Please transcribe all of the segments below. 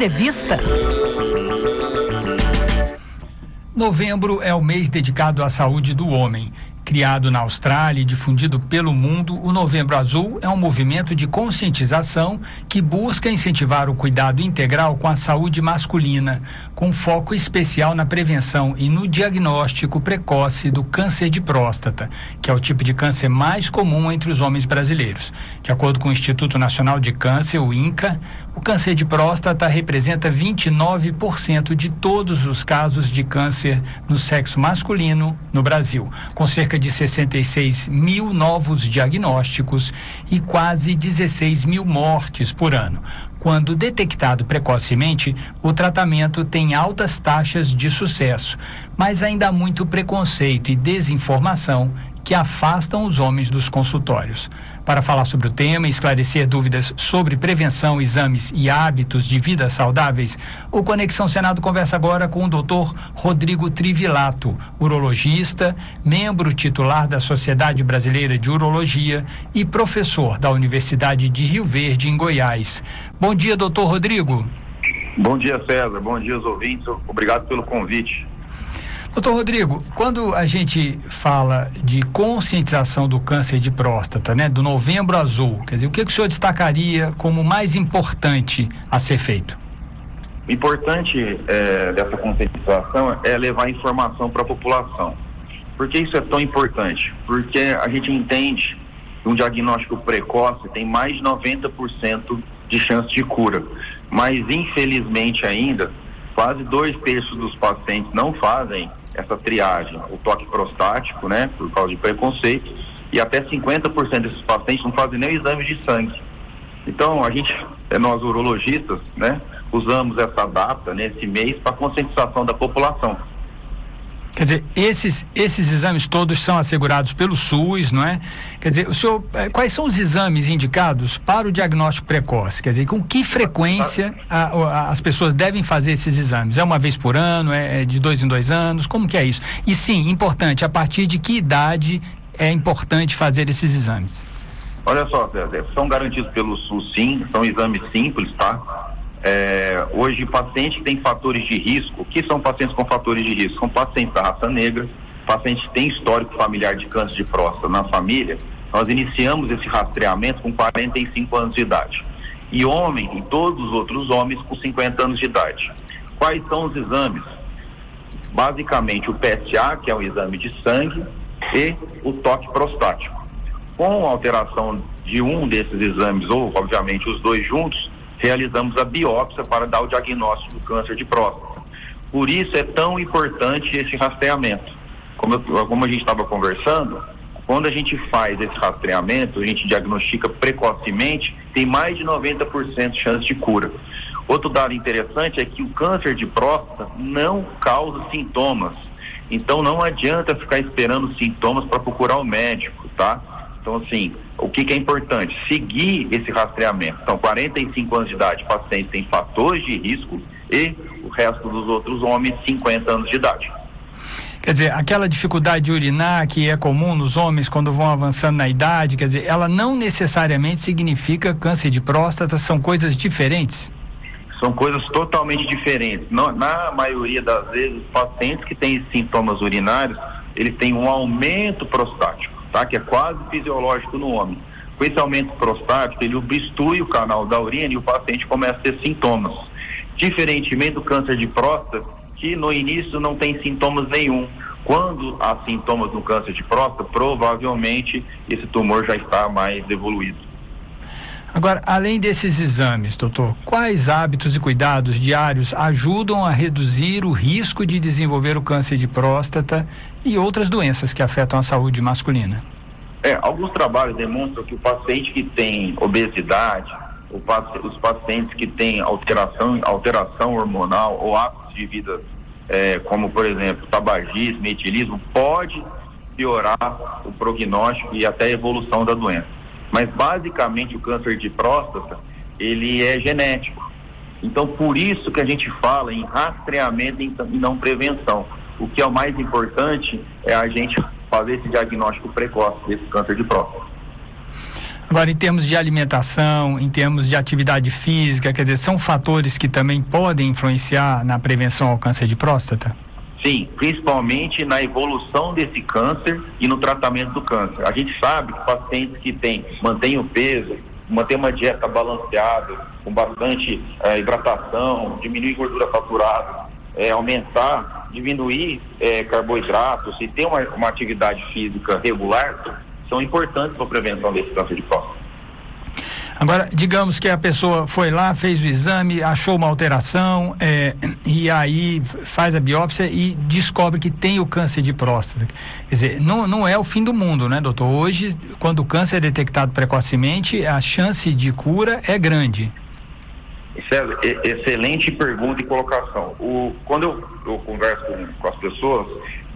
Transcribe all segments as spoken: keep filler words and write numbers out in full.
Entrevista. Novembro é o mês dedicado à saúde do homem. Criado na Austrália e difundido pelo mundo, o Novembro Azul é um movimento de conscientização que busca incentivar o cuidado integral com a saúde masculina, com foco especial na prevenção e no diagnóstico precoce do câncer de próstata, que é o tipo de câncer mais comum entre os homens brasileiros. De acordo com o Instituto Nacional de Câncer, o INCA, o câncer de próstata representa vinte e nove por cento de todos os casos de câncer no sexo masculino no Brasil, com cerca de sessenta e seis mil novos diagnósticos e quase dezesseis mil mortes por ano. Quando detectado precocemente, o tratamento tem altas taxas de sucesso, mas ainda há muito preconceito e desinformação que afastam os homens dos consultórios. Para falar sobre o tema e esclarecer dúvidas sobre prevenção, exames e hábitos de vida saudáveis, o Conexão Senado conversa agora com o doutor Rodrigo Trivilato, urologista, membro titular da Sociedade Brasileira de Urologia e professor da Universidade de Rio Verde, em Goiás. Bom dia, doutor Rodrigo. Bom dia, César. Bom dia aos ouvintes. Obrigado pelo convite. Doutor Rodrigo, quando a gente fala de conscientização do câncer de próstata, né, do Novembro Azul, quer dizer, o que, que o senhor destacaria como mais importante a ser feito? O importante é, dessa conscientização é levar informação para a população. Por que isso é tão importante? Porque a gente entende que um diagnóstico precoce tem mais de noventa por cento de chance de cura, mas infelizmente ainda, quase dois terços dos pacientes não fazem essa triagem, o toque prostático, né, por causa de preconceito, e até cinquenta por cento desses pacientes não fazem nem o exame de sangue. Então, a gente, nós urologistas, né, usamos essa data, nesse mês, para conscientização da população. Quer dizer, esses, esses exames todos são assegurados pelo SUS, não é? Quer dizer, o senhor, quais são os exames indicados para o diagnóstico precoce? Quer dizer, com que frequência a, a, as pessoas devem fazer esses exames? É uma vez por ano? É, é de dois em dois anos? Como que é isso? E sim, importante, a partir de que idade é importante fazer esses exames? Olha só, Zé, são garantidos pelo SUS, sim, são exames simples, tá? É, hoje, pacientes que têm fatores de risco, o que são pacientes com fatores de risco? São pacientes da raça negra, pacientes que têm histórico familiar de câncer de próstata na família. Nós iniciamos esse rastreamento com quarenta e cinco anos de idade. E homem, e todos os outros homens com cinquenta anos de idade. Quais são os exames? Basicamente, o P S A, que é um exame de sangue, e o toque prostático. Com a alteração de um desses exames, ou, obviamente, os dois juntos, realizamos a biópsia para dar o diagnóstico do câncer de próstata. Por isso é tão importante esse rastreamento. Como, eu, como a gente estava conversando, quando a gente faz esse rastreamento, a gente diagnostica precocemente, tem mais de noventa por cento de chance de cura. Outro dado interessante é que o câncer de próstata não causa sintomas. Então não adianta ficar esperando sintomas para procurar o médico, tá? Então, assim, o que, que é importante? Seguir esse rastreamento. Então, quarenta e cinco anos de idade, pacientes têm fatores de risco e o resto dos outros homens, cinquenta anos de idade. Quer dizer, aquela dificuldade de urinar que é comum nos homens quando vão avançando na idade, quer dizer, ela não necessariamente significa câncer de próstata, são coisas diferentes? São coisas totalmente diferentes. Na, na maioria das vezes, os pacientes que têm sintomas urinários, eles têm um aumento prostático. Tá? Que é quase fisiológico no homem. Com esse aumento prostático, ele obstrui o canal da urina e o paciente começa a ter sintomas. Diferentemente do câncer de próstata, que no início não tem sintomas nenhum. Quando há sintomas no câncer de próstata, provavelmente esse tumor já está mais evoluído. Agora, além desses exames, doutor, quais hábitos e cuidados diários ajudam a reduzir o risco de desenvolver o câncer de próstata e outras doenças que afetam a saúde masculina? É, alguns trabalhos demonstram que o paciente que tem obesidade, o paci- os pacientes que têm alteração, alteração hormonal ou hábitos de vida, é, como por exemplo, tabagismo, etilismo, pode piorar o prognóstico e até a evolução da doença. Mas basicamente o câncer de próstata, ele é genético. Então por isso que a gente fala em rastreamento e não prevenção. O que é o mais importante é a gente fazer esse diagnóstico precoce desse câncer de próstata. Agora, em termos de alimentação, em termos de atividade física, quer dizer, são fatores que também podem influenciar na prevenção ao câncer de próstata? Sim, principalmente na evolução desse câncer e no tratamento do câncer. A gente sabe que pacientes que têm, mantêm o peso, mantêm uma dieta balanceada, com bastante eh, hidratação, diminuir gordura saturada, eh, aumentar, diminuir eh, carboidratos e ter uma, uma atividade física regular, são importantes para a prevenção desse câncer de próstata. Agora, digamos que a pessoa foi lá, fez o exame, achou uma alteração, é, e aí faz a biópsia e descobre que tem o câncer de próstata. Quer dizer, não, não é o fim do mundo, né, doutor? Hoje, quando o câncer é detectado precocemente, a chance de cura é grande. César, excelente pergunta e colocação. O, quando eu, eu converso com, com as pessoas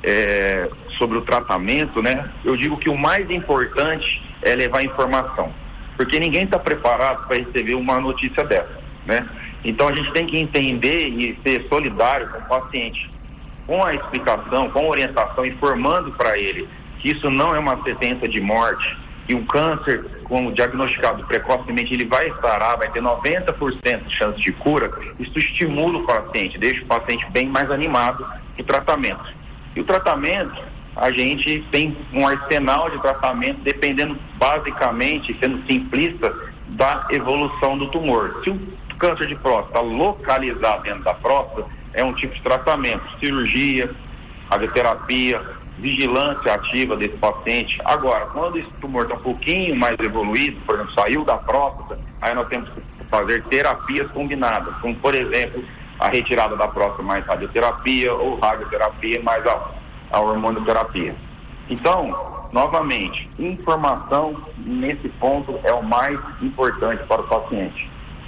é, sobre o tratamento, né, eu digo que o mais importante é levar informação, porque ninguém está preparado para receber uma notícia dessa, né? Então a gente tem que entender e ser solidário com o paciente, com a explicação, com a orientação, informando para ele que isso não é uma sentença de morte, que o câncer, como diagnosticado precocemente, ele vai sarar, vai ter noventa por cento de chance de cura. Isso estimula o paciente, deixa o paciente bem mais animado no tratamento. E o tratamento, a gente tem um arsenal de tratamento, dependendo basicamente, sendo simplista, da evolução do tumor. Se o câncer de próstata está localizado dentro da próstata, é um tipo de tratamento, cirurgia, radioterapia, vigilância ativa desse paciente. Agora, quando esse tumor está um pouquinho mais evoluído, por exemplo, saiu da próstata, aí nós temos que fazer terapias combinadas, como, por exemplo, a retirada da próstata mais radioterapia ou radioterapia mais a, a hormonioterapia. Então, novamente, informação nesse ponto é o mais importante para o paciente.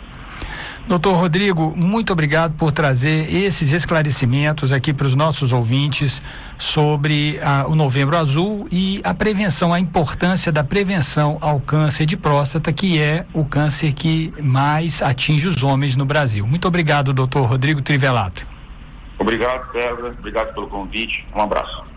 Doutor Rodrigo, muito obrigado por trazer esses esclarecimentos aqui para os nossos ouvintes sobre ah, o Novembro Azul e a prevenção, a importância da prevenção ao câncer de próstata, que é o câncer que mais atinge os homens no Brasil. Muito obrigado, doutor Rodrigo Trivelato. Obrigado, César. Obrigado pelo convite. Um abraço.